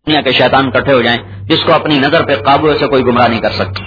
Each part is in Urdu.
دنیا کے شیطان اکٹھے ہو جائیں جس کو اپنی نظر پہ قابو سے کوئی گمراہ نہیں کر سکتا.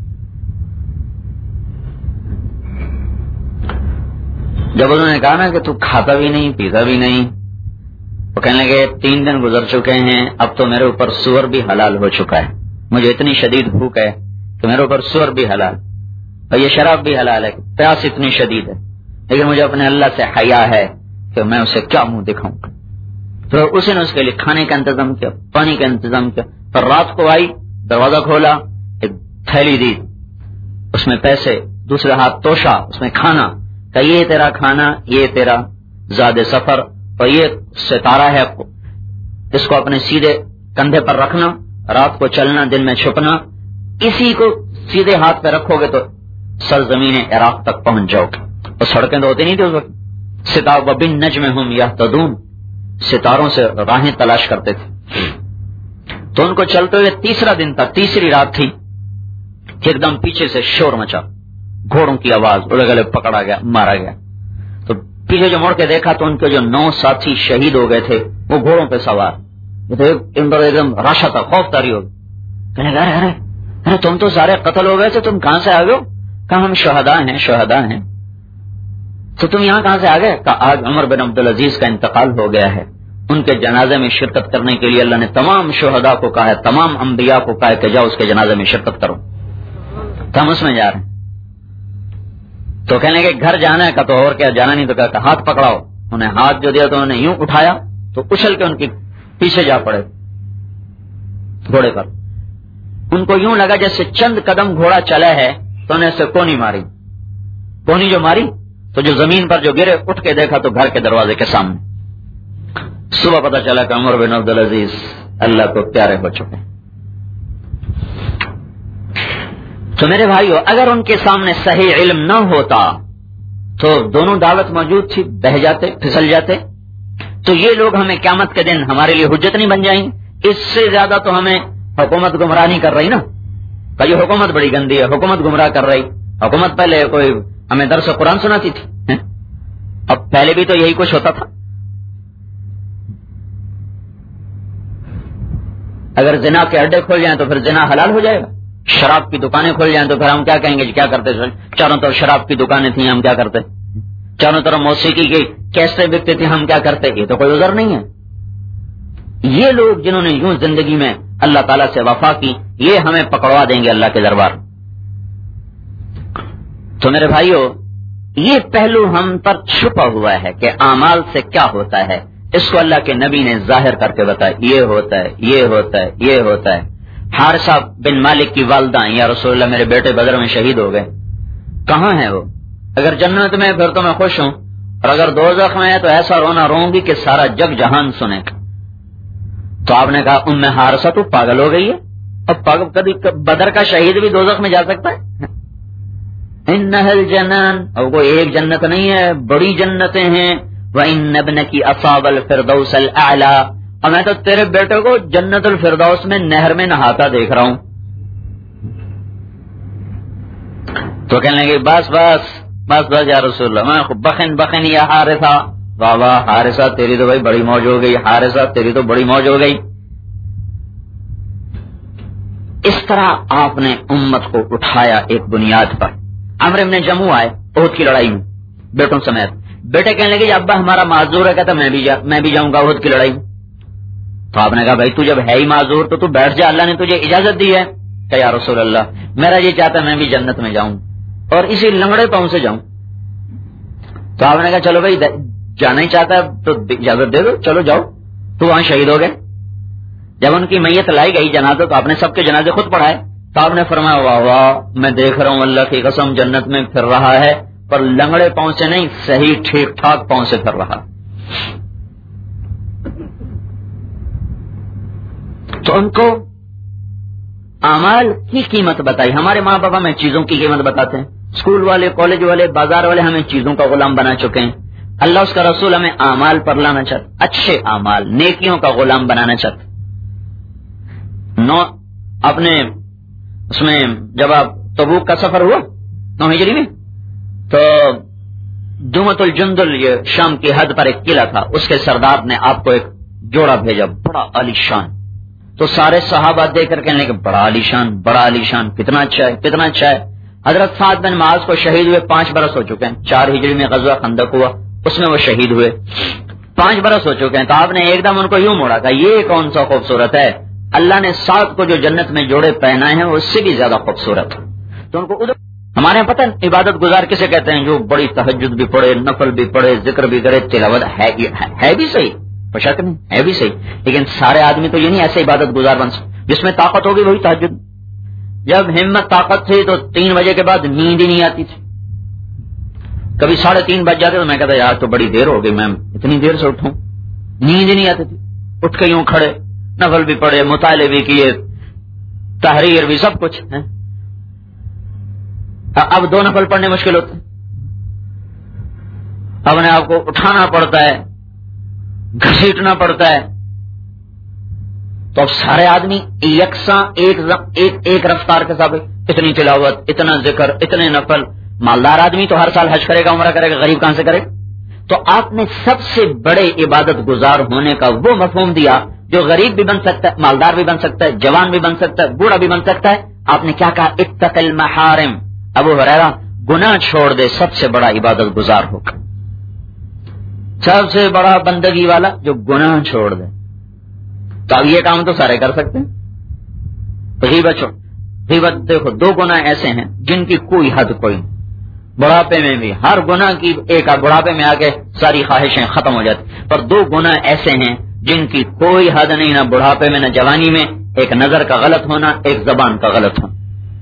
جب انہوں نے کہا نا کہ تو کھاتا بھی نہیں پیتا بھی نہیں، وہ کہنے لگے 3 دن گزر چکے ہیں، اب تو میرے اوپر سور بھی حلال ہو چکا ہے، مجھے اتنی شدید بھوک ہے کہ میرے اوپر سور بھی حلال اور یہ شراب بھی حلال ہے، پیاس اتنی شدید ہے، لیکن مجھے اپنے اللہ سے حیا ہے کہ میں اسے کیا منہ دکھاؤں. تو اسی نے اس کے لیے کھانے کا انتظام کیا، پانی کا انتظام کیا. پر رات کو آئی، دروازہ کھولا، ایک تھیلی دی، اس میں پیسے، دوسرے ہاتھ توشا، اس میں کھانا، کہ یہ تیرا کھانا، یہ تیرا زاد سفر، اور یہ ستارہ ہے، اس کو اپنے سیدھے کندھے پر رکھنا، رات کو چلنا، دن میں چھپنا، اسی کو سیدھے ہاتھ پہ رکھو گے تو سرزمین عراق تک پہنچ جاؤ گے. اور سڑکیں تو ہوتی نہیں تھی اس وقت. ستارہ وبالنجم یہتدون، ستاروں سے راہیں تلاش کرتے تھے. تو ان کو چلتے ہوئے تیسرا دن تھا، تیسری رات تھی، ایک دم پیچھے سے شور مچا، گھوڑوں کی آواز، اڑے گلے پکڑا گیا، مارا گیا. تو پیچھے جو مڑ کے دیکھا تو ان کے جو 9 ساتھی شہید ہو گئے تھے وہ گھوڑوں پہ سوار. ایک دم راشا تھا، خوف تاری ہو گئی. کہنے لگا ارے تم تو سارے قتل ہو گئے تھے، تم کہاں سے آ گئے ہو؟ کہا ہم شہداء ہیں. تو تم یہاں کہاں سے آ گئے؟ کہا آج عمر بن عبدالعزیز کا انتقال ہو گیا ہے، ان کے جنازے میں شرکت کرنے کے لیے اللہ نے تمام شہداء کو کہا ہے، تمام انبیاء کو کہا ہے کہ جاؤ اس کے جنازے میں شرکت کرو. تو ہم اس میں جا رہے ہیں. تو کہنے کہ گھر جانا ہے، کہ تو اور کیا جانا نہیں، تو کہا ہاتھ پکڑاؤ. انہیں ہاتھ جو دیا تو انہوں نے یوں اٹھایا تو اچھل کے ان کے پیچھے جا پڑے گھوڑے پر. ان کو یوں لگا جیسے چند قدم گھوڑا چلا ہے تو انہیں سے کونی ماری. کونی جو ماری تو جو زمین پر جو گرے، اٹھ کے دیکھا تو گھر کے دروازے کے سامنے. صبح پتا چلا کہ عمر بن عبدالعزیز اللہ کو پیارے ہو چکے. تو میرے بھائیو، اگر ان کے سامنے صحیح علم نہ ہوتا تو دونوں دعوت موجود تھی، بہ جاتے، پھسل جاتے. تو یہ لوگ ہمیں قیامت کے دن ہمارے لیے حجت نہیں بن جائیں. اس سے زیادہ تو ہمیں حکومت گمراہ نہیں کر رہی نا، کہ یہ حکومت بڑی گندی ہے، حکومت گمراہ کر رہی. حکومت پہلے کوئی ہمیں درس قرآن سناتی تھی، اب پہلے بھی تو یہی کچھ ہوتا تھا. اگر زنا کے اڈے کھول جائیں تو پھر زنا حلال ہو جائے گا. شراب کی دکانیں کھول جائیں تو پھر ہم کیا کہیں گے؟ کیا کرتے؟ چاروں طرف شراب کی دکانیں تھیں، ہم کیا کرتے؟ چاروں طرف موسیقی کی کیسٹیں بکتے تھے، ہم کیا کرتے؟ یہ تو کوئی عذر نہیں ہے. یہ لوگ جنہوں نے یوں زندگی میں اللہ تعالیٰ سے وفا کی، یہ ہمیں پکڑوا دیں گے اللہ کے دربار. تو میرے بھائیو، یہ پہلو ہم پر چھپا ہوا ہے کہ اعمال سے کیا ہوتا ہے. اس کو اللہ کے نبی نے ظاہر کر کے بتایا، یہ ہوتا ہے، یہ ہوتا ہے، یہ ہوتا ہے. حارثہ بن مالک کی والدہ، یا رسول اللہ میرے بیٹے بدر میں شہید ہو گئے. کہاں ہے وہ؟ اگر جنت میں پھر تو میں خوش ہوں، اور اگر دوزخ میں ہے تو ایسا رونا روں گی کہ سارا جگ جہان سنے. تو آپ نے کہا ام حارثہ تو پاگل ہو گئی ہے، اب پاگل کبھی بدر کا شہید بھی دوزخ میں جا سکتا ہے؟ انها الجنان، اور وہ ایک جنت نہیں ہے، بڑی جنتیں ہیں. وان ابنك اصاب الفردوس الاعلى، اور میں تو تیرے بیٹے کو جنت الفردوس میں نہر میں نہاتا دیکھ رہا ہوں. تو کہنے لگے بس بس بس بس یا رسول اللہ، میں بخن یا حارثہ. واہ واہ حارثہ، تیری تو بھائی بڑی موج ہو گئی، حارثہ تیری تو بڑی موج ہو گئی. اس طرح آپ نے امت کو اٹھایا ایک بنیاد پر. عمرو بن جموع آئے احد کی لڑائی میں بیٹوں سمیت. بیٹے کہنے لگے ابا ہمارا معذور ہے، کہتا میں بھی جاؤں گا احد کی لڑائی. تو آپ نے کہا بھائی تو جب ہے ہی معذور تو بیٹھ جا، اللہ نے تجھے اجازت دی ہے. کہ یا رسول اللہ میرا یہ چاہتا ہے میں بھی جنت میں جاؤں اور اسی لنگڑے پاؤں سے جاؤں. تو آپ نے کہا چلو بھائی جانا ہی چاہتا ہے تو اجازت دے دو، چلو جاؤ. تو وہاں شہید ہو گئے. جب ان کی میت لائی گئی جنازہ تو آپ نے سب کے جنازے خود پڑھائے. تو آپ نے فرمایا واہ واہ، میں دیکھ رہا ہوں اللہ کی قسم جنت میں پھر رہا ہے، پر لنگڑے پاؤں سے نہیں، صحیح ٹھیک ٹھاک پاؤں سے پھر رہا. تو ان کو اعمال کی قیمت بتائی. ہمارے ماں باپ ہمیں چیزوں کی قیمت بتاتے ہیں، اسکول والے، کالج والے، بازار والے ہمیں چیزوں کا غلام بنا چکے ہیں. اللہ اس کا رسول ہمیں اعمال پر لانا چاہتے، اچھے اعمال، نیکیوں کا غلام بنانا چاہتے. اپنے اس میں جب آپ تبوک کا سفر ہوا 9 ہجری میں، تو دومت الجندل، یہ شام کی حد پر ایک قلعہ تھا، اس کے سردار نے آپ کو ایک جوڑا بھیجا، بڑا عالی شان. تو سارے صحابہ دیکھ کر کہنے لگے بڑا عالیشان، کتنا اچھا ہے، کتنا اچھا ہے۔ حضرت سعد بن معاذ کو شہید ہوئے 5 برس ہو چکے ہیں، 4 ہجری میں غزوہ خندق ہوا، اس میں وہ شہید ہوئے، 5 برس ہو چکے ہیں۔ تو آپ نے ایک دم ان کو یوں موڑا کہ یہ کون سا خوبصورت ہے، اللہ نے سعد کو جو جنت میں جوڑے پہنائے ہیں وہ اس سے بھی زیادہ خوبصورت۔ تو ان کو ادھر ہمارے یہاں پتہ عبادت گزار کسے کہتے ہیں؟ جو بڑی تہجد بھی پڑھے، نفل بھی پڑھے، ذکر بھی کرے، تلاوت ہے بھی صحیح، شک نہیں ہے بھی صحیح، لیکن سارے آدمی تو یہ نہیں ایسے عبادت گزار بن سکتے۔ جس میں طاقت ہوگی وہی تہجد۔ جب ہمت طاقت تھی تو 3 بجے کے بعد نیند ہی نہیں آتی تھی، کبھی 3:30 بج جاتے تو میں کہتا یار تو بڑی دیر ہو گئی، میں اتنی دیر سے اٹھوں، نیند ہی نہیں آتی تھی۔ اٹھ کے یوں کھڑے، نفل بھی پڑھے، مطالعے بھی کیے، تحریر بھی، سب کچھ ہے۔ اب 2 نفل پڑھنے مشکل ہوتے ہیں، اپنے آپ کو اٹھانا پڑتا ہے، گھسیٹنا پڑتا ہے۔ تو اب سارے آدمی یکساں ایک رفتار کے ساتھ اتنی تلاوت، اتنا ذکر، اتنے نفل۔ مالدار آدمی تو ہر سال حج کرے گا، عمرہ کرے گا، غریب کہاں سے کرے گا؟ تو آپ نے سب سے بڑے عبادت گزار ہونے کا وہ مفہوم دیا جو غریب بھی بن سکتا ہے، مالدار بھی بن سکتا ہے، جوان بھی بن سکتا ہے، بوڑھا بھی بن سکتا ہے۔ آپ نے کیا کہا؟ اتق المحارم۔ ابو ہریرہ گناہ چھوڑ دے، سب سے بڑا عبادت گزار ہوگا، سب سے بڑا بندگی والا جو گناہ چھوڑ دے۔ تو اب یہ کام تو سارے کر سکتے ہیں۔ غیبت دیکھو، 2 گناہ ایسے ہیں جن کی کوئی حد کوئی نہیں۔ بڑھاپے میں بھی ہر گناہ کی ایک بڑھاپے میں آ کے ساری خواہشیں ختم ہو جاتی، پر 2 گناہ ایسے ہیں جن کی کوئی حد نہیں، نہ بڑھاپے میں نہ جوانی میں۔ ایک نظر کا غلط ہونا، ایک زبان کا غلط ہونا۔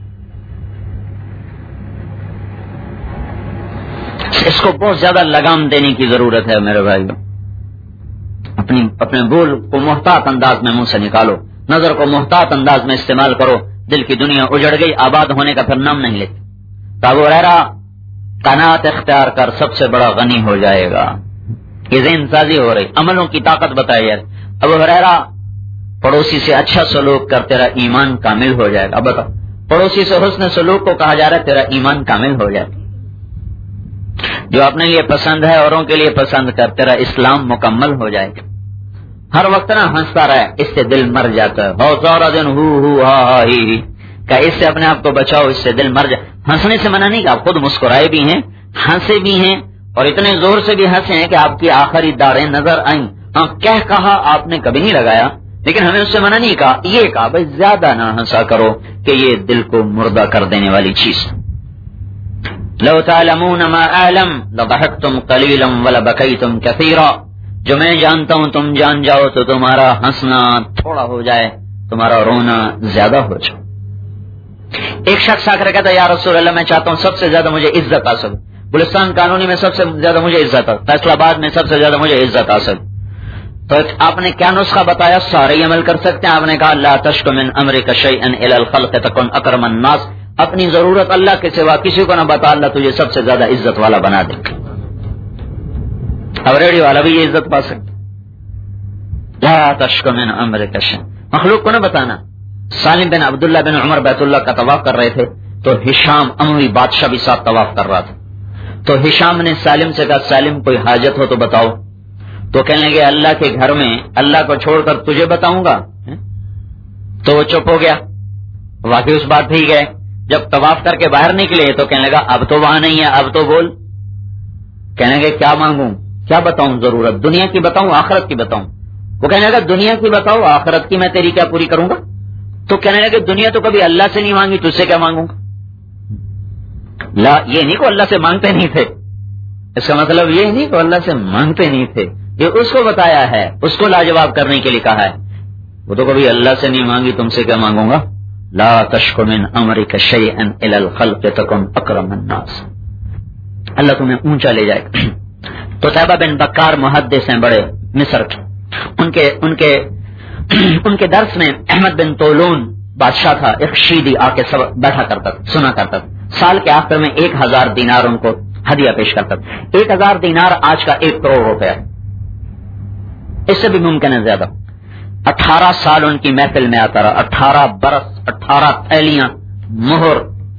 اس کو بہت زیادہ لگام دینے کی ضرورت ہے میرے بھائیو۔ اپنے بول کو محتاط انداز میں منہ سے نکالو، نظر کو محتاط انداز میں استعمال کرو۔ دل کی دنیا اجڑ گئی، آباد ہونے کا پھر نام نہیں لیتے۔ تو ابو ہریرہ قناعت اختیار کر، سب سے بڑا غنی ہو جائے گا۔ یہ ذہن سازی ہو رہی، عملوں کی طاقت بتائی یار۔ ابو ہریرہ پڑوسی سے اچھا سلوک کر، تیرا ایمان کامل ہو جائے گا۔ اب بتا، پڑوسی سے حسن سلوک کو کہا جا رہا ہے تیرا ایمان کامل ہو جائے گا۔ جو اپنے لیے پسند ہے اوروں کے لیے پسند کر، تیرا اسلام مکمل ہو جائے گا۔ ہر وقت نا ہنستا رہے، اس سے دل مر جاتا ہے۔ ہو سارا دن ہا ہی کہ اس سے اپنے آپ کو بچاؤ، اس سے دل مر جائے۔ ہنسنے سے منع نہیں کہ آپ خود مسکرائے بھی ہیں، ہنسے بھی ہیں، اور اتنے زور سے بھی ہنسے ہیں کہ آپ کی آخری داریں نظر آئیں۔ ہاں کہا آپ نے کبھی نہیں لگایا، لیکن ہمیں اس سے منع نہیں کہا، یہ کہا بھائی زیادہ نہ ہنسا کرو کہ یہ دل کو مردہ کر دینے والی چیز۔ لو تعلمون ما اعلم لضحكتم قليلا ولبكيتم كثيرا۔ جو میں جانتا ہوں تم جان جاؤ تو تمہارا ہنسنا تھوڑا ہو جائے، تمہارا رونا زیادہ ہو جائے۔ ایک شخص آ کر کہتا ہے یا رسول اللہ میں چاہتا ہوں سب سے زیادہ مجھے عزت حاصل، گلستان قانونی میں سب سے زیادہ مجھے عزت، فیصلہ آباد میں سب سے زیادہ مجھے عزت حاصل۔ تو آپ نے کیا نسخہ بتایا؟ سارے عمل کر سکتے ہیں۔ آپ نے کہا لا تشک من امرک شیئا الی الخلق تکن اکرم الناس۔ اپنی ضرورت اللہ کے سوا کسی کو نہ بتا، اللہ تجھے سب سے زیادہ عزت والا بنا دے گا۔ اب ریڈیو والا بھی یہ عزت پا سکتا۔ لا تشک من امرک شیئا، مخلوق کو نہ بتانا۔ سالم بن عبداللہ بن عمر بیت اللہ کا طواف کر رہے تھے تو ہشام اموی بادشاہ بھی ساتھ طواف کر رہا تھا۔ تو ہشام نے سالم سے کہا سالم کوئی حاجت ہو تو بتاؤ۔ تو کہنے لگے اللہ کے گھر میں اللہ کو چھوڑ کر تجھے بتاؤں گا؟ تو وہ چپ ہو گیا۔ واقعی اس بات ٹھیک ہے۔ جب طواف کر کے باہر نکلے تو کہنے لگا اب تو وہاں نہیں ہے، اب تو بول۔ کہنے لگے کیا مانگوں، کیا بتاؤں؟ ضرورت دنیا کی بتاؤں آخرت کی بتاؤں؟ وہ کہنے لگا دنیا کی بتاؤ، آخرت کی میں تیری کیا پوری کروں گا؟ تو کہنے لگے دنیا تو کبھی اللہ سے نہیں مانگی، تجھ سے کیا مانگوں گا؟ لا، یہ نہیں کہ اللہ سے مانگتے نہیں تھے، اس کا مطلب یہ نہیں کہ اللہ سے مانگتے نہیں تھے، یہ اس کو بتایا ہے، اس کو لاجواب کرنے کے لیے کہا ہے۔ وہ تو کبھی اللہ سے نہیں مانگی، تم سے کیا مانگوں گا؟ لا تشک من امرک شیئا الی الخلق تکن اکرم الناس۔ اللہ تمہیں اونچا لے جائے گا۔ تو طیبہ بن بکار محدث ہیں بڑے مصر کے، ان کے درس میں احمد بن طولون بادشاہ تھا، ایک شیعی آ کے بیٹھا کرتا سنا کرتا تھا۔ سال کے آخر میں 1000 دینار ان کو ہدیہ پیش کرتا تھا۔ 1000 دینار آج کا 1 کروڑ روپیہ، اس سے بھی ممکن ہے زیادہ۔ 18 سال ان کی محفل میں آتا رہا، 18 برس، 18 تھیلیاں مہر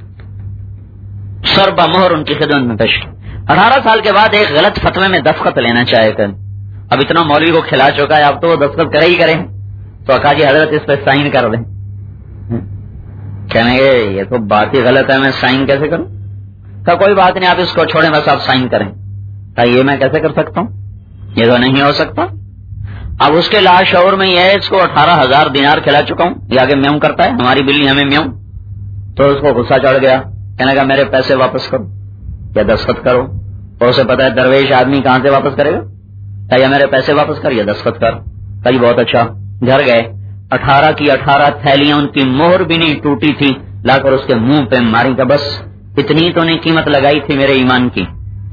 سربا مہر ان کی خدمت میں پیش کی۔ 18 سال کے بعد ایک غلط فتوے میں دستخط لینا چاہے تھے۔ اب اتنا مولوی کو کھلا چکا ہے، اب تو وہ دستخط کرے ہی کریں، تو اکاجی حضرت اس پہ سائن کر دیں. کہنے گے یہ تو بات ہی غلط ہے, میں سائن کیسے کروں؟ کہ کوئی بات نہیں, آپ اس کو چھوڑیں, بس آپ سائن کریں. کہ یہ میں کیسے کر سکتا ہوں, یہ تو نہیں ہو سکتا. اب اس کے لاشعور میں یہ ہے اس کو 18,000 دینار کھلا چکا ہوں, یہ آگے میوں کرتا ہے, ہماری بلی ہمیں میوں. تو اس کو غصہ چڑھ گیا, کہنے لگا میرے پیسے واپس کرو یا دستخط کرو. اور اسے پتا ہے درویش آدمی کہاں سے واپس کرے گا, یا میرے پیسے واپس کر یا دستخط کر. کہا بہت اچھا. گھر گئے, 18 کی 18 تھیلیاں, ان کی مہر بھی نہیں ٹوٹی تھی, لا کر اس کے منہ پہ ماری. کا بس اتنی تو نہیں قیمت لگائی تھی میرے ایمان کی.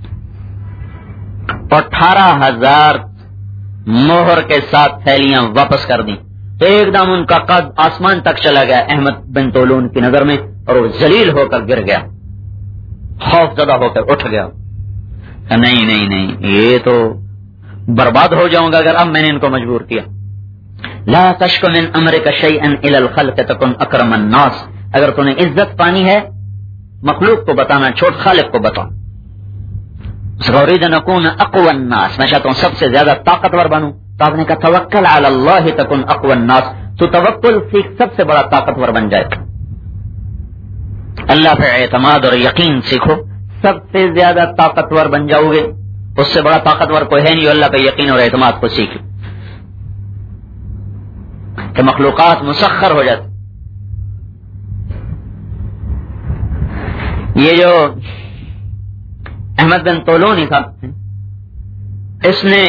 18,000 مہر کے ساتھ تھیلیاں واپس کر دیں. تو ایک دم ان کا قد آسمان تک چلا گیا احمد بن طولون کی نظر میں, اور وہ ذلیل ہو کر گر گیا, خوف زدہ ہو کر اٹھ گیا. نہیں نہیں نہیں, یہ تو برباد ہو جاؤں گا اگر اب میں نے ان کو مجبور کیا. لا تشک من امرک شیئا الی الخلق تکن اکرم الناس. اگر تو نے عزت پانی ہے مخلوق کو بتانا چھوڑ, خالق کو بتا. اريد ان اكون اقوى الناس, میں چاہتا ہوں سب سے زیادہ طاقتور بنوں. تو آپ نے کہا توکل علی اللہ تکن اقوى الناس, تو توکل سیکھ, سب سے بڑا طاقتور بن جائے. اللہ پہ اعتماد اور یقین سیکھو, سب سے زیادہ طاقتور بن جاؤ گے. اس سے بڑا طاقتور کوئی ہے نہیں, اللہ پہ یقین اور اعتماد کو سیکھ کہ مخلوقات مسخر ہو جاتی. یہ جو احمد بن طولون تھا, اس نے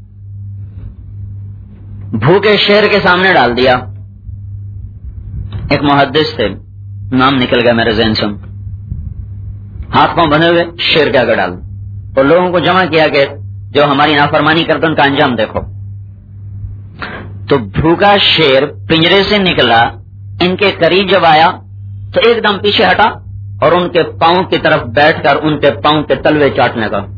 بھوکے شیر کے سامنے ڈال دیا. ایک محدث تھے, نام نکل گیا میرے ذہن سے, ہاتھ پاؤں بنے ہوئے شیر کے آگے ڈال. تو لوگوں کو جمع کیا کہ جو ہماری نافرمانی کرتے ان کا انجام دیکھو. تو بھوکا شیر پنجرے سے نکلا, ان کے قریب جب آیا تو ایک دم پیچھے ہٹا اور ان کے پاؤں کی طرف بیٹھ کر ان کے پاؤں کے تلوے چاٹنے کا.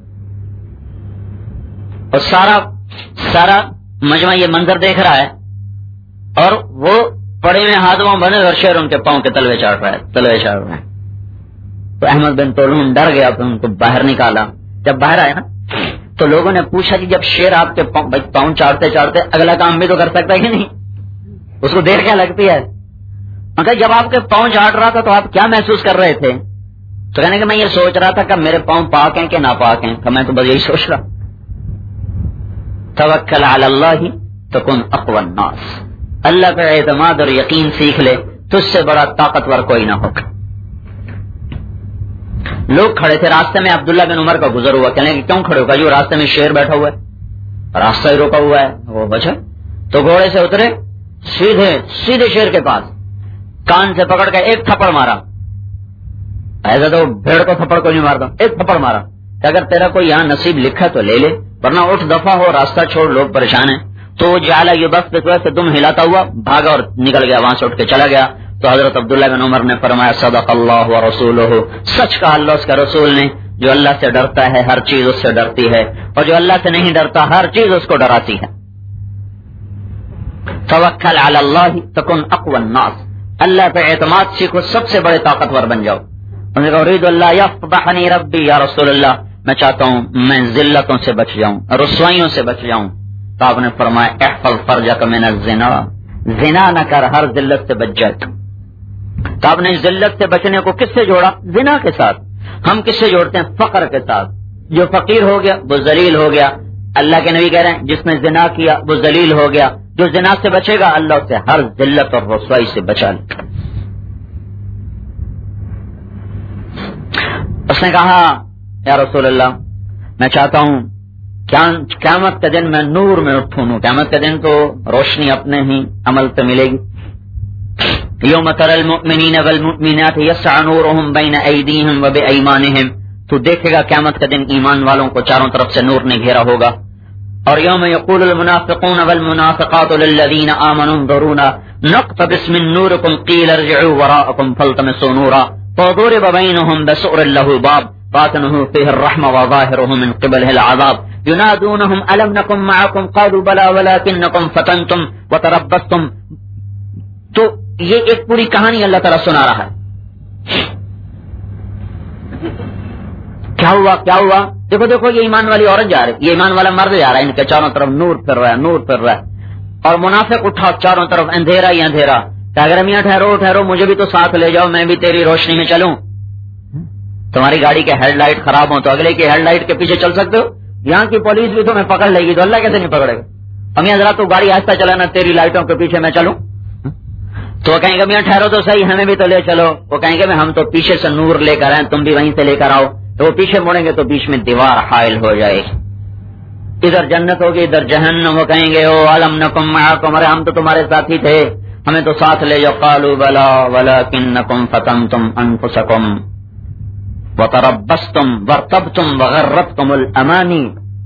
اور سارا مجمع یہ منظر دیکھ رہا ہے, اور وہ پڑے میں ہاتھ پاؤں بنے اور شیر ان کے پاؤں کے تلوے چاٹ رہا ہے. تو احمد بن طولون ڈر گیا, تو ان کو باہر نکالا. جب باہر آیا نا تو لوگوں نے پوچھا کہ جب شیر آپ کے پاؤں چاٹتے چاٹتے اگلا کام بھی تو کر سکتا ہے کہ نہیں, اس کو دیر کیا لگتی ہے. مگر جب آپ کے پاؤں چاٹ رہا تھا تو آپ کیا محسوس کر رہے تھے؟ تو کہنے کہ میں یہ سوچ رہا تھا کہ میرے پاؤں پاک ہیں کہ ناپاک ہیں. کہ میں تو بس یہی سوچ رہا. توکل علی اللہ تکن اقوی الناس, اللہ پہ اعتماد اور یقین سیکھ لے, تجھ سے بڑا طاقتور کوئی نہ ہوگا. لوگ کھڑے تھے راستے میں, عبداللہ بن عمر کا گزر ہوا. کہنے کہ کیوں کھڑے ہوگا, جو راستے میں شیر بیٹھا ہوا ہے, راستہ ہی روکا ہوا ہے, وہ بچا. تو گھوڑے سے اترے, سیدھے شیر کے پاس, کان سے پکڑ کے ایک تھپڑ مارا. ایسا تو بھیڑ کو تھپڑ کو نہیں مارتا, ایک تھپڑ مارا کہ اگر تیرا کوئی یہاں نصیب لکھا تو لے لے, ورنہ اٹھ دفعہ ہو, راستہ چھوڑ, لوگ پریشان ہیں. تو جعلا یبسط سے دم ہلاتا ہوا بھاگا اور نکل گیا, وہاں سے اٹھ کے چلا گیا. تو حضرت عبداللہ بن عمر نے فرمایا صدق اللہ و رسولہ, سچ کہا اللہ اس کا رسول نے. جو اللہ سے ڈرتا ہے ہر چیز اس سے ڈرتی ہے, اور جو اللہ سے نہیں ڈرتا ہر چیز اس کو ڈراتی ہے. توکل علی اللہ تکن اقوی الناس, اللہ پہ اعتماد سیکھو, سب سے بڑے طاقتور بن جاؤ. اريد اللہ یفضحنی ربی یا رسول اللہ, میں چاہتا ہوں میں ذلتوں سے بچ جاؤں, رسوائیوں سے بچ جاؤں. تو آپ نے فرمایا احفظ فرجک من الزنا, زنا نہ کر, ہر ذلت سے بچ جائے. تو آپ نے ذلت سے بچنے کو کس سے جوڑا؟ زنا کے ساتھ. ہم کس سے جوڑتے ہیں؟ فقر کے ساتھ. جو فقیر ہو گیا وہ ذلیل ہو گیا. اللہ کے نبی کہہ رہے ہیں جس نے زنا کیا وہ ذلیل ہو گیا. جو زنا سے بچے گا اللہ اسے ہر ذلت اور رسوائی سے بچا لے. اس نے کہا یا رسول اللہ میں چاہتا ہوں قیامت کے دن میں نور میں اٹھوں. قیامت کے دن تو روشنی اپنے ہی عمل سے ملے گی. یوم تری المؤمنین والمؤمنات یسعى نورهم بین ایدیہم وبایمانہم, تو دیکھے گا قیامت کے دن ایمان والوں کو چاروں طرف سے نور نے گھیرا ہوگا. اور یوم یقول المنافقون والمنافقات للذین آمنوا انظرونا نقتبس من نورکم قیل ارجعوا وراءکم فالتمسوا نورا فضرب بینہم بسور له باب باطنه فیہ الرحمة وظاہرہ من قبلہ العذاب ینادونہم الم نکن معکم قالوا بلا ولکنکم فتنتم وتربستم. تو یہ ایک پوری کہانی اللہ تعالیٰ سنا رہا ہے. کیا ہوا دیکھو یہ ایمان والی عورت جا رہی, یہ ایمان والا مرد جا رہا ہے, ان کے چاروں طرف نور پھر رہا ہے. اور منافق اٹھا چاروں طرف اندھیرا ہی اندھیرا کہ اگر میاں ٹھہرو ٹھہرو مجھے بھی تو ساتھ لے جاؤ، میں بھی تیری روشنی میں چلوں. تمہاری گاڑی کے ہیڈ لائٹ خراب ہو تو اگلے کی ہیڈ لائٹ کے پیچھے چل سکتے ہو؟ یہاں کی پولیس بھی تمہیں پکڑ لے گی تو اللہ کیسے نہیں پکڑے گا؟ میاں ذرا تو گاڑی آہستہ چلانا، تیری لائٹوں کے پیچھے میں چلوں. تو وہ کہیں گے میاں ٹھہرو تو صحیح، ہمیں بھی تو لے چلو. وہ کہیں گے ہم تو پیچھے سے نور لے کر آئے، تم بھی وہیں سے لے کر آؤ. تو وہ پیچھے مڑیں گے تو بیچ میں دیوار حائل ہو جائے گی، ادھر جنت ہوگی ادھر جہنم. وہ کہیں گے او علم نکم معکم، ارے ہم تو تمہارے ساتھی تھے، ہمیں تو ساتھ لے جاؤ. قالوا بلا ولکنکم فتنتم انفسکم وتربصتم وارتبتم وغرتکم الامانی.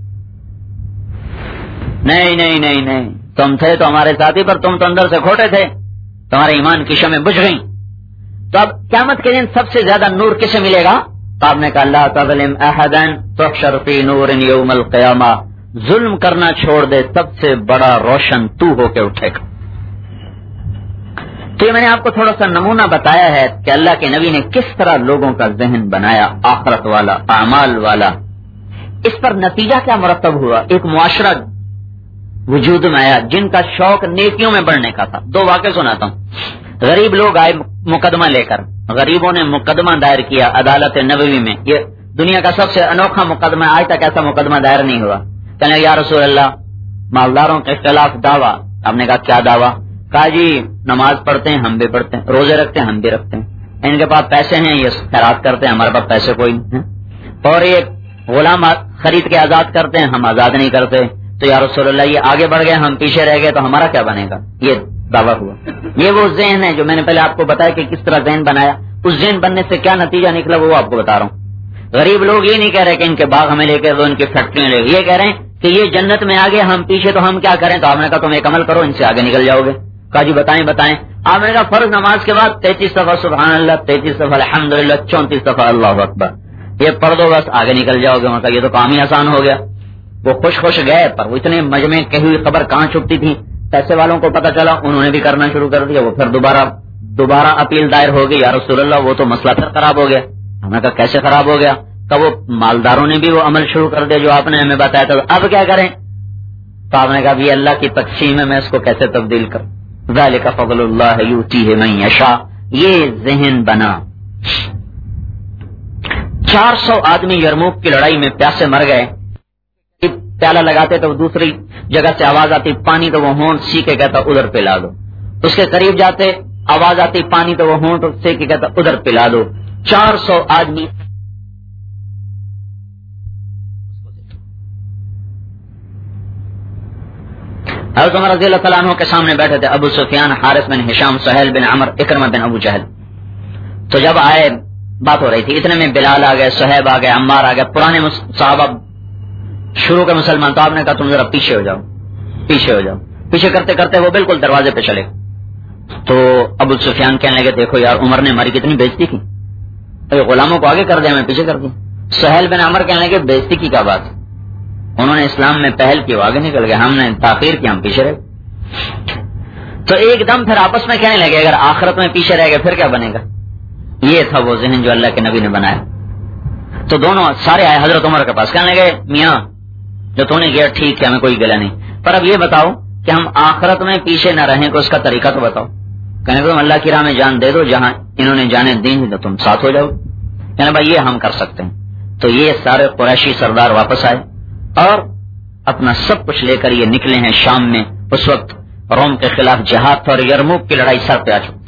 نہیں نہیں نہیں نہیں، تم تھے تو ہمارے ساتھی پر تم تو اندر سے کھوٹے تھے، تمہارے ایمان کی شمعیں بجھ گئیں. تو اب قیامت کے دن سب سے زیادہ نور کسے ملے گا؟ تو آپ نے کہا لا تظلم احدا تحشر فی نور یوم القیامہ، ظلم کرنا چھوڑ دے، سب سے بڑا روشن تو ہو کے اٹھے گا. تو یہ میں نے آپ کو تھوڑا سا نمونہ بتایا ہے کہ اللہ کے نبی نے کس طرح لوگوں کا ذہن بنایا آخرت والا، اعمال والا. اس پر نتیجہ کیا مرتب ہوا؟ ایک معاشرہ وجود میں آیا جن کا شوق نیکیوں میں بڑھنے کا تھا. دو واقعے سناتا ہوں. غریب لوگ آئے مقدمہ لے کر، غریبوں نے مقدمہ دائر کیا عدالت نبوی میں. یہ دنیا کا سب سے انوکھا مقدمہ، آج تک ایسا مقدمہ دائر نہیں ہوا. کہنے یا رسول اللہ مالداروں کے خلاف دعویٰ. آپ نے کہا کیا دعویٰ؟ کہا جی نماز پڑھتے ہیں ہم بھی پڑھتے ہیں، روزے رکھتے ہیں ہم بھی رکھتے ہیں، ان کے پاس پیسے ہیں یہ خیرات کرتے ہیں، ہمارے پاس پیسے کوئی نہیں ہیں، اور یہ غلام خرید کے آزاد کرتے ہیں ہم آزاد نہیں کرتے. تو یا رسول اللہ یہ آگے بڑھ گئے ہم پیچھے رہ گئے تو ہمارا کیا بنے گا؟ یہ دعویٰ ہوا. یہ وہ ذہن ہے جو میں نے پہلے آپ کو بتایا کہ کس طرح ذہن بنایا. اس ذہن بننے سے کیا نتیجہ نکلا وہ آپ کو بتا رہا ہوں. غریب لوگ یہ نہیں کہہ رہے کہ ان کے باغ ہمیں لے کے دو، ان کی فیکٹریاں لے، یہ کہہ رہے ہیں کہ یہ جنت میں آگے ہم پیچھے تو ہم کیا کریں. تو آپ نے کہا تم ایک عمل کرو ان سے آگے نکل جاؤ گے. کہا جی بتائیں بتائیں. آپ نے کہا فرض نماز کے بعد 33 دفعہ سبحان اللہ، 33 دفعہ الحمدللہ، 34 دفعہ اللہ اکبر، یہ پڑھ دو بس آگے نکل جاؤ گے. یہ تو کام ہی آسان ہو گیا. وہ خوش گئے پر وہ اتنے مجمع کہی ہوئی خبر کہاں چھپتی تھی، پیسے والوں کو پتہ چلا، انہوں نے بھی کرنا شروع کر دیا. وہ پھر دوبارہ اپیل دائر ہو گئی، یا رسول اللہ وہ تو مسئلہ پھر خراب ہو گیا. ہم نے کہا کیسے خراب ہو گیا؟ کہ وہ مالداروں نے بھی وہ عمل شروع کر دیا جو آپ نے ہمیں بتایا تھا، اب کیا کریں؟ تو آپ نے کہا یہ اللہ کی تقسیم ہے، میں اس کو کیسے تبدیل کروں؟ ذالک فضل اللہ یؤتیہ من یشاء. یہ ذہن بنا. 400 آدمی یرموک کی لڑائی میں پیاسے مر گئے. پیالہ لگاتے تو دوسری جگہ سے آواز آتی پانی، تو وہ ہونٹ سی کے کہتا ادھر پلا دو. اس کے قریب جاتے آواز آتی پانی، تو وہ ہونٹ سے کے کہتا ادھر پلا دو. 400 آدمی. حضرت عمر رضی اللہ تعالیٰ عنہ کے سامنے بیٹھے تھے ابو سفیان، حارث بن ہشام، سہیل بن عمر، اکرمہ بن ابو جہل. تو جب آئے بات ہو رہی تھی، اتنے میں بلال آ گئے، صہیب آ گئے، عمار آ گئے، پرانے صحابہ شروع کے مسلمان. تو آپ نے کہا تم ذرا پیچھے ہو جاؤ، پیچھے ہو جاؤ. پیچھے کرتے کرتے وہ بالکل دروازے پہ چلے. تو ابو سفیان کہنے لگے دیکھو یار عمر نے ہماری کتنی بےزتی کی، غلاموں کو آگے کر دیا ہمیں پیچھے کر دیا. سہیل بن عمر کہنے لگے بےزتی کی کیا بات، انہوں نے اسلام میں پہل کی وہ آگے نکل گئے، ہم نے تاخیر کی ہم پیچھے رہے. تو ایک دم پھر آپس میں کہنے لگے اگر آخرت میں پیچھے رہ گئے پھر کیا بنے گا. یہ تھا وہ ذہن جو اللہ کے نبی نے بنایا. تو دونوں سارے آئے حضرت عمر کے پاس، کہنے لگے میاں جو تو نے کیا ٹھیک ہے ہمیں کوئی گلہ نہیں، پر اب یہ بتاؤ کہ ہم آخرت میں پیچھے نہ رہیں کہ اس کا طریقہ تو بتاؤ. کہنے لگے تم اللہ کی راہ میں جان دے دو، جہاں انہوں نے جانے دی تو تم ساتھ ہو جاؤ. کہنے بھائی یہ ہم کر سکتے ہیں. تو یہ سارے قریشی سردار واپس آئے اور اپنا سب کچھ لے کر یہ نکلے ہیں شام میں. اس وقت روم کے خلاف جہاد تھا اور یرموک کی لڑائی سر پہ آ چکی.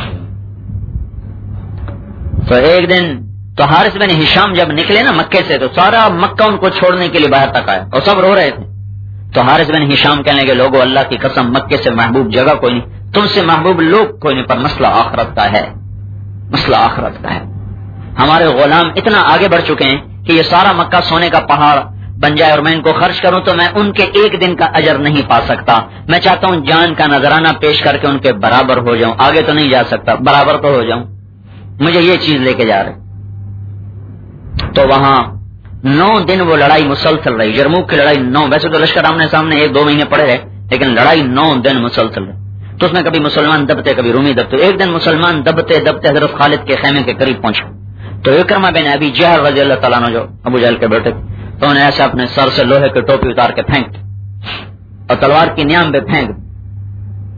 تو ایک دن تو حارث بن ہشام جب نکلے نا مکے سے تو سارا مکہ ان کو چھوڑنے کے لیے باہر تک آیا اور سب رو رہے تھے. تو حارث بن ہشام کہنے لگے لوگوں اللہ کی قسم مکے سے محبوب جگہ کوئی نہیں، تم سے محبوب لوگ کوئی نہیں، پر مسئلہ آخرت کا ہے، مسئلہ آخرت کا ہے. ہمارے غلام اتنا آگے بڑھ چکے ہیں کہ یہ سارا مکہ سونے کا پہاڑ بن جائے اور میں ان کو خرچ کروں تو میں ان کے ایک دن کا اجر نہیں پا سکتا. میں چاہتا ہوں جان کا نذرانہ پیش کر کے ان کے برابر ہو جاؤں. آگے تو نہیں جا سکتا، برابر تو ہو جاؤں. مجھے یہ چیز لے کے جا رہے. تو وہاں 9 دن وہ لڑائی مسلسل رہی. یرموک کی لڑائی 9، ویسے تو لشکر آمنے سامنے 1-2 مہینے پڑے رہے لیکن لڑائی 9 دن مسلسل رہی. تو اس میں کبھی مسلمان دبتے کبھی رومی دبتے. ایک دن مسلمان دبتے دبتے حضرت خالد کے خیمے کے قریب پہنچے. تو اکرمہ بن ابی جہل رضی اللہ تعالیٰ عنہ جو ابو جہل کے بیٹے تھے تو انہیں ایسا اپنے سر سے لوہے کی ٹوپی اتار کے پھینک اور تلوار کی نیام پہ پھینک.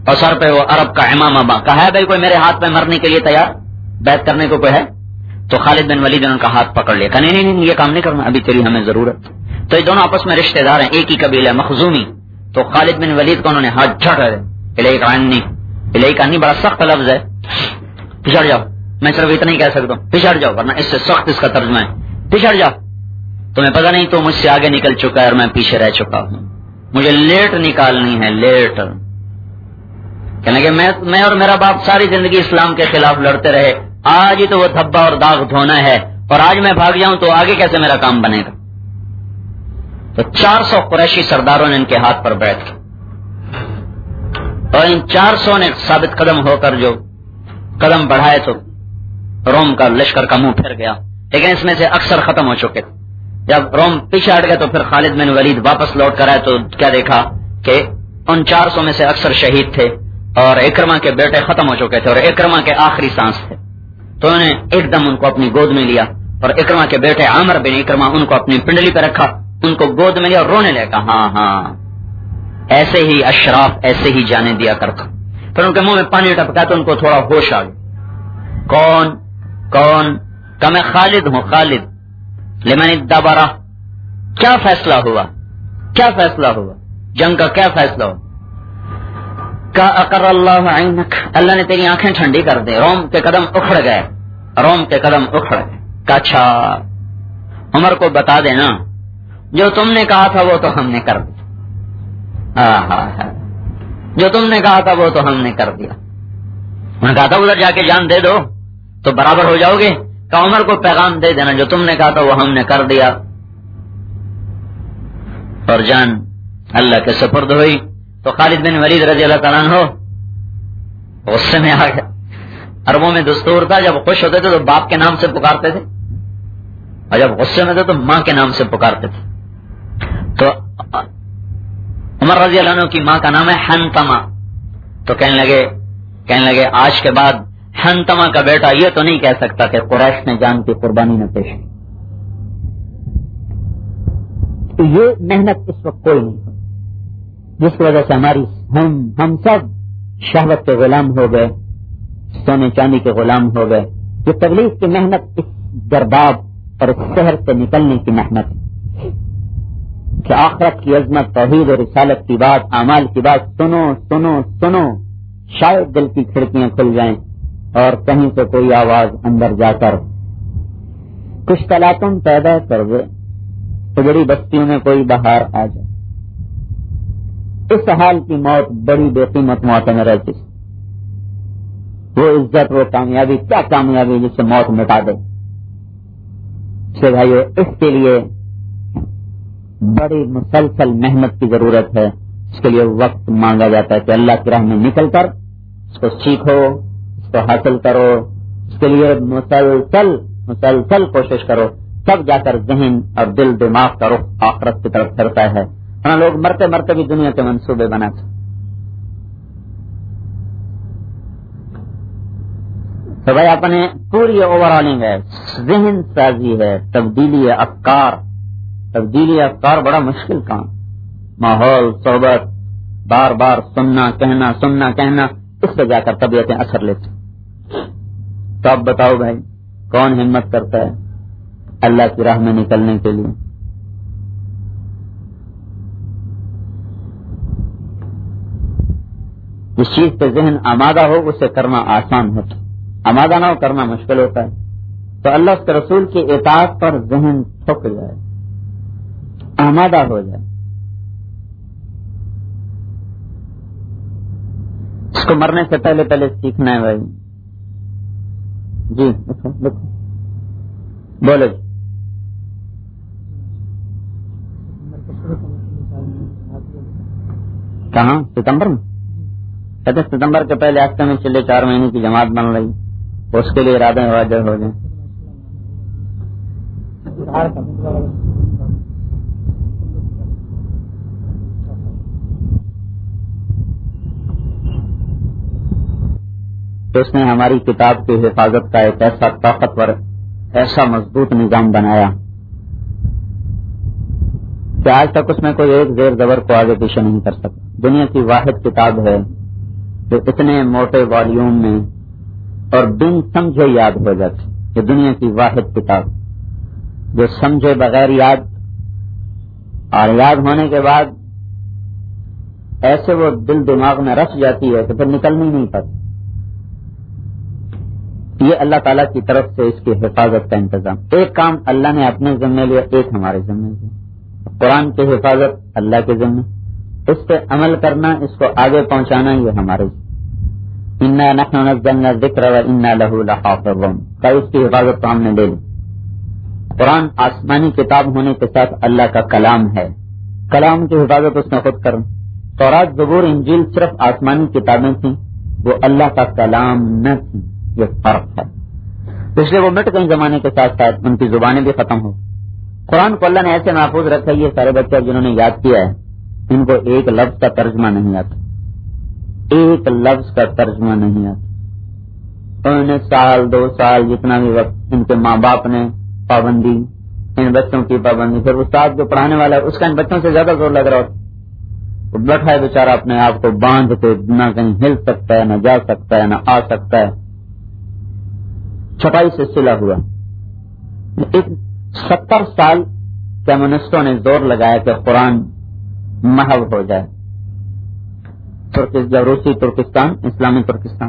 اور سر پہ وہ عرب کا امامہ کہا ہے بھائی کوئی میرے ہاتھ پہ مرنے کے لیے تیار، بیعت کرنے کو کوئی ہے؟ تو خالد بن ولید نے ان کا ہاتھ پکڑ لیا، کہا نہیں یہ کام نہیں کرنا، ابھی تیری ہمیں ضرورت۔ تو یہ دونوں آپس میں رشتہ دار ہیں، ایک ہی قبیلہ مخزومی۔ تو خالد بن ولید کو انہوں نے ہاتھ جھٹ الہی بڑا سخت لفظ ہے، پچھڑ جاؤ، میں صرف اتنا ہی کہہ سکتا ہوں، پچھڑ جاؤ، ورنہ اس سے سخت اس کا ترجمہ ہے پچھڑ جاؤ، تمہیں پتہ نہیں تو مجھ سے آگے نکل چکا ہے اور میں پیچھے رہ چکا ہوں، مجھے لیٹ نکالنی ہے، لیٹ۔ کہنے کہ میں اور میرا باپ ساری زندگی اسلام کے خلاف لڑتے رہے، آج ہی تو وہ دھبا اور داغ دھونا ہے، اور آج میں بھاگ جاؤں تو آگے کیسے میرا کام بنے گا؟ تو 400 قریشی سرداروں نے ان کے ہاتھ پر بیٹھ کی، اور ان 400 نے ثابت قدم ہو کر جو قدم بڑھائے تو روم کا لشکر کا منہ پھر گیا، لیکن اس میں سے اکثر ختم ہو چکے تھے۔ جب روم پیچھے ہٹ گئے تو پھر خالد بن ولید واپس لوٹ کر آئے تو کیا دیکھا کہ ان 400 میں سے اکثر شہید تھے، اور اکرما کے بیٹے ختم ہو چکے تھے، اور اکرما کے آخری سانس تھے۔ تو انہوں نے ایک دم ان کو اپنی گود میں لیا، اور اکرما کے بیٹے عامر بن اکرما ان کو اپنی پنڈلی پہ رکھا، ان کو گود میں لیا اور رونے لگا، ہاں ایسے ہی اشراف ایسے ہی جانے دیا کرتا۔ پھر ان کے منہ میں پانی ٹپکا تو ان کو تھوڑا ہوش آ گیا، کون کہ میں خالد ہوں، خالد لمن الدبرہ۔ کیا فیصلہ ہوا جنگ کا، کیا فیصلہ ہوا؟ کا اقر اللہ عینک، اللہ نے تیری آنکھیں ٹھنڈی کر دے، روم کے قدم اکھڑ گئے۔ اچھا عمر کو بتا دینا جو تم نے کہا تھا وہ تو ہم نے کر دیا، جو تم نے کہا تھا وہ تو ہم نے کر دیا۔ انہوں نے کہا تھا ادھر جا کے جان دے دو تو برابر ہو جاؤ گے، کہ عمر کو پیغام دے دینا جو تم نے کہا تھا وہ ہم نے کر دیا۔ اور جان اللہ کے سپرد ہوئی تو خالد بن ولید رضی اللہ تعالیٰ عنہ غصے میں آ گیا۔ عربوں میں دستور تھا جب خوش ہوتے تھے تو باپ کے نام سے پکارتے تھے، اور جب غصے میں تھے تو ماں کے نام سے پکارتے تھے۔ تو عمر رضی اللہ عنہ کی ماں کا نام ہے حنتمہ، تو کہنے لگے آج کے بعد حنتمہ کا بیٹا یہ تو نہیں کہہ سکتا کہ قریش نے جان کی قربانی نہ پیش کی۔ تو یہ محنت اس وقت کوئی نہیں، جس کی وجہ سے ہماری ہم سب شہوت کے غلام ہو گئے، سونے چاندی کے غلام ہو گئے۔ یہ تبلیغ کی محنت اس گرداب اور اس شہر سے نکلنے کی محنت کہ آخرت کی عظمت، توحید اور رسالت کی بات، اعمال کی بات سنو سنو سنو، شاید دل کی کھڑکیاں کھل جائیں اور کہیں سے کوئی آواز اندر جا کر کچھ تلاطم پیدا کر دے، تو بڑی بستیوں میں کوئی بہار آ جائے۔ اس حال کی موت بڑی بے قیمت موت میں رہتی، وہ عزت، وہ کامیابی، کیا کامیابی جس سے موت مٹا دے۔ سے بھائیو اس کے لیے بڑی مسلسل محنت کی ضرورت ہے، اس کے لیے وقت مانگا جاتا ہے کہ اللہ کی راہ میں نکل کر اس کو سیکھو، اس کو حاصل کرو، اس کے لیے مسلسل کوشش کرو، تب جا کر ذہن اور دل دماغ کا رخ آخرت کی طرف پھرتا ہے۔ لوگ مرتے مرتے بھی دنیا کے منصوبے بناتے، تو بھائی اپنے پوری اوورالنگ ہے، ذہن سازی ہے، تبدیلی افکار بڑا مشکل کام، ماحول، صحبت، بار بار سننا کہنا، اس سے جا کر طبیعتیں اثر لیتی۔ تو اب بتاؤ بھائی کون ہمت کرتا ہے اللہ کی راہ میں نکلنے کے لیے؟ جس چیز پہ ذہن آمادہ ہو اسے کرنا آسان ہوتا، آمادہ نہ ہو کرنا مشکل ہوتا ہے۔ تو اللہ کے رسول کی اطاعت پر ذہن تھک جائے، آمادہ ہو جائے، اس کو مرنے سے پہلے سیکھنا ہے بھائی۔ جی بولو جی۔ کہاں؟ ستمبر میں؟ کہتے ستمبر کے پہلے ہفتے میں چلے 4 مہینے کی جماعت بن رہی، اس کے لیے ارادے واجب ہو جائیں۔ تو اس نے ہماری کتاب کی حفاظت کا ایک ایسا طاقتور، ایسا مضبوط نظام بنایا کہ آج تک اس میں کوئی ایک زیر زبر کو آگے پیچھے نہیں کر سکتا۔ دنیا کی واحد کتاب ہے جو اتنے موٹے والیوم میں اور بن سمجھے یاد ہو جاتی. یہ دنیا کی واحد کتاب جو سمجھے بغیر یاد اور یاد ہونے کے بعد ایسے وہ دل دماغ میں رس جاتی ہے کہ پھر نکلنی نہیں پاتی. یہ اللہ تعالیٰ کی طرف سے اس کی حفاظت کا انتظام. ایک کام اللہ نے اپنے ذمہ لیا, ایک ہمارے ذمہ لیا. قرآن کی حفاظت اللہ کے ذمہ, اس پہ عمل کرنا, اس کو آگے پہنچانا یہ ہمارے. انا نحن نزلنا الذکر وانا لہ لحافظون, اس کی حفاظت تو ہم نے لے لی. قرآن آسمانی کتاب ہونے کے ساتھ اللہ کا کلام ہے, کلام کی حفاظت اس نے خود کر. تورات زبور انجیل صرف آسمانی کتابیں تھیں, وہ اللہ کا کلام نہ تھی. یہ فرق ہے, اس لیے وہ مٹ گئی زمانے کے ساتھ ساتھ, ان کی زبانیں بھی ختم ہو. قرآن کو اللہ نے ایسے محفوظ رکھا. یہ سارے بچے جنہوں نے یاد کیا ہے ان کو ایک لفظ کا ترجمہ نہیں آتا, ایک لفظ کا ترجمہ نہیں آتا. انہوں نے سال 2 سال جتنا بھی وقت ان کے ماں باپ نے پابندی, ان بچوں کی پابندی, پھر استاد جو پڑھانے والا ہے اس کا ان بچوں سے زیادہ زور لگ رہا ہوتا. بیٹھا ہے بیچارہ اپنے آپ کو باندھ کے, نہ کہیں ہل سکتا ہے, نہ جا سکتا ہے, نہ آ سکتا ہے, چھپائی سے سلا ہوا. 70 سال کمیونسٹوں نے زور لگایا کہ قرآن محو ہو جائے. روسی ترکستان, اسلامی ترکستان.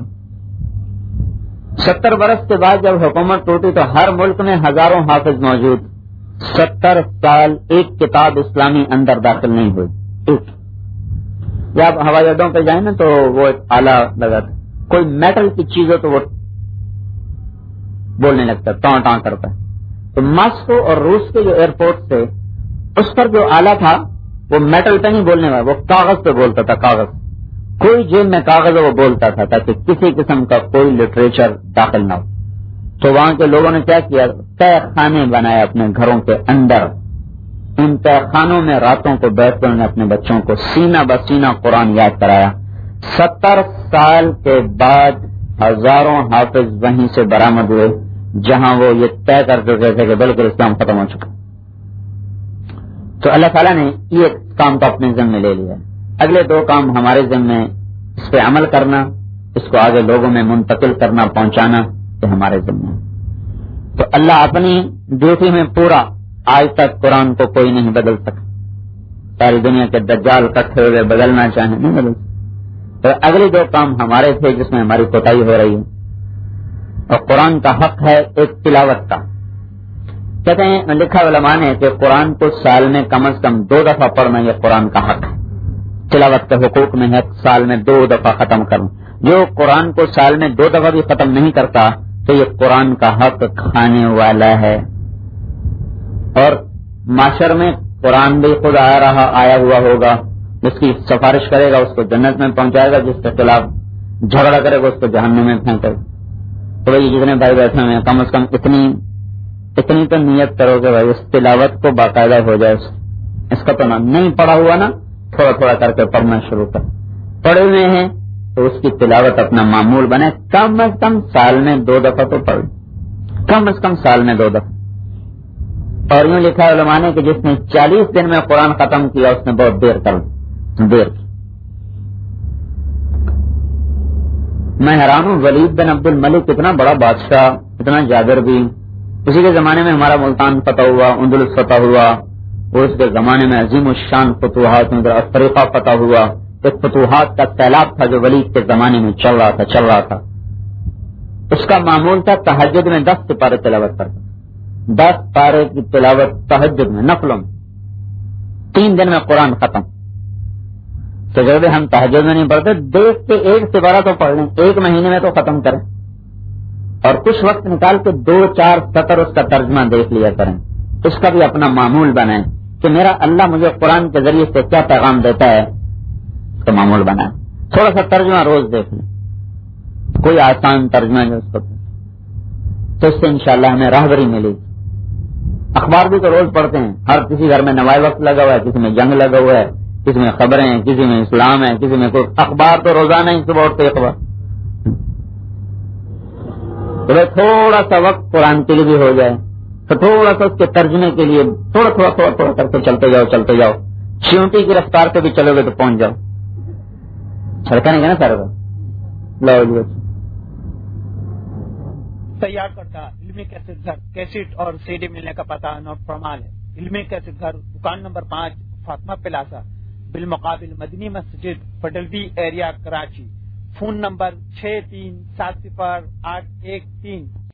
70 برس کے بعد جب حکومت ٹوٹی تو ہر ملک میں ہزاروں حافظ موجود. 70 سال ایک کتاب اسلامی اندر داخل نہیں ہوئی. ایک یا آپ ہوائی اڈوں پہ جائیں نا تو وہ آلہ لگا تھا, کوئی میٹل کی چیز ہو تو وہ بولنے لگتا ہے, ٹاں ٹاں کرتا ہے. تو ماسکو اور روس کے جو ایئرپورٹ تھے اس پر جو آلہ تھا وہ میٹل پہ نہیں بولنے والا, وہ کاغذ پہ بولتا تھا. کاغذ, کوئی جیب میں کاغذ وہ بولتا تھا تاکہ کسی قسم کا کوئی لٹریچر داخل نہ ہو. تو وہاں کے لوگوں نے کیا کیا, تہ خانے بنائے اپنے گھروں کے اندر. ان تہ خانوں میں راتوں کو بیٹھ کر انہوں نے اپنے بچوں کو سینہ بسینہ قرآن یاد کرایا. 70 سال کے بعد ہزاروں حافظ وہیں سے برآمد ہوئے جہاں وہ یہ طے کر چکے تھے کہ بالکل اسلام ختم ہو چکا. تو اللہ تعالیٰ نے یہ کام تو اپنے ذمہ لے لیا. اگلے 2 کام ہمارے ذمہ, اس پہ عمل کرنا, اس کو آگے لوگوں میں منتقل کرنا, پہنچانا, یہ ہمارے ذمہ ہے. تو اللہ اپنی ڈیوٹی میں پورا, آج تک قرآن کو کوئی نہیں بدل سکا. ساری دنیا کے دجال اکٹھے ہوئے بدلنا چاہیں نہیں بدل سکتے. تو اگلے 2 کام ہمارے تھے جس میں ہماری کوتاہی ہو رہی ہے. اور قرآن کا حق ہے ایک تلاوت کا. کہتے ہیں لکھا علماء نے کہ قرآن کو سال میں کم از کم 2 دفعہ پڑھنا یہ قرآن کا حق ہے. تلاوت کے حقوق میں ہے سال میں 2 دفعہ ختم کرنا. جو قرآن کو سال میں 2 دفعہ بھی ختم نہیں کرتا تو یہ قرآن کا حق کھانے والا ہے. اور معاشر میں قرآن بھی خود آیا ہوا ہوگا, جس کی سفارش کرے گا اس کو جنت میں پہنچائے گا, جس کے خلاف جھگڑا کرے گا اس کو جہنم میں پھینکے گا. تو بھائی جتنے بھائی بیٹھے ہوئے ہیں کم از کم اتنی تو نیت کرو کہ بھائی اس تلاوت کو باقاعدہ ہو جائے. اس کا تو نہیں پڑھا ہوا نا, تھوڑا تھوڑا کر کے پڑھنا شروع کر. پڑھے ہوئے ہیں تو اس کی تلاوت اپنا معمول بنے. کم از کم سال میں 2 دفعہ تو پڑھ, کم از کم سال میں 2 دفعہ. اور یوں لکھا علماء نے کہ جس نے 40 دن میں قرآن ختم کیا اس نے بہت دیر کی. میں حیران ہوں, ولید بن عبد الملک اتنا بڑا بادشاہ, اتنا جابر بھی. اسی کے زمانے میں ہمارا ملتان فتح ہوا, اندلس فتح ہوا, اور اس کے زمانے میں عظیم الشان فتوحات, افریقہ فتح ہوا. ایک فتوحات کا سیلاب تھا جو ولید کے زمانے میں چل رہا تھا. اس کا معمول تھا تہجد میں 10 سپارے تلاوت کرتا, 10 پارے کی تلاوت تہجد میں, نفلوں میں. 3 دن میں قرآن ختم. تو جب ہم تہجد میں نہیں پڑھتے, دیکھ کے 1 سپارہ تو پڑھ لیں, 1 مہینے میں تو ختم کریں. اور کچھ وقت نکال کے 2-4 سطر اس کا ترجمہ دیکھ لیا کریں. اس کا بھی اپنا معمول بنائیں کہ میرا اللہ مجھے قرآن کے ذریعے سے کیا پیغام دیتا ہے, تو معمول بنائیں. تھوڑا سا ترجمہ روز دیکھ لیں, کوئی آسان ترجمہ جو اس کو, تو اس سے انشاءاللہ ہمیں راہبری ملے گی. اخبار بھی تو روز پڑھتے ہیں, ہر کسی گھر میں نوائے وقت لگا ہوا ہے, کسی میں جنگ لگا ہوا ہے, کسی میں خبریں ہیں, کسی میں اسلام ہے, کسی میں کوئی اخبار. تو روزانہ ہی صبح اٹھتے اخبار. تھوڑا سا وقت قرآن کے لیے بھی ہو جائے تو تھوڑا سا اس کے ترجمے کے لیے تھوڑا کر کے چلتے جاؤ. چیونٹی کی رفتار پہ بھی چلو گے تو پہنچ جاؤ. چھڑکا نہیں گا نا سارے لا علیہ وسلم. تیار کردہ علمی کیسٹ گھر کیسٹ اور سی ڈی ملنے کا پتہ نوٹ فرما لیں. علمی کیسٹ گھر دکان نمبر 5 فاطمہ پلازا بالمقابل مدنی مسجد پڈلوی ایریا کراچی. Phone number 63708113.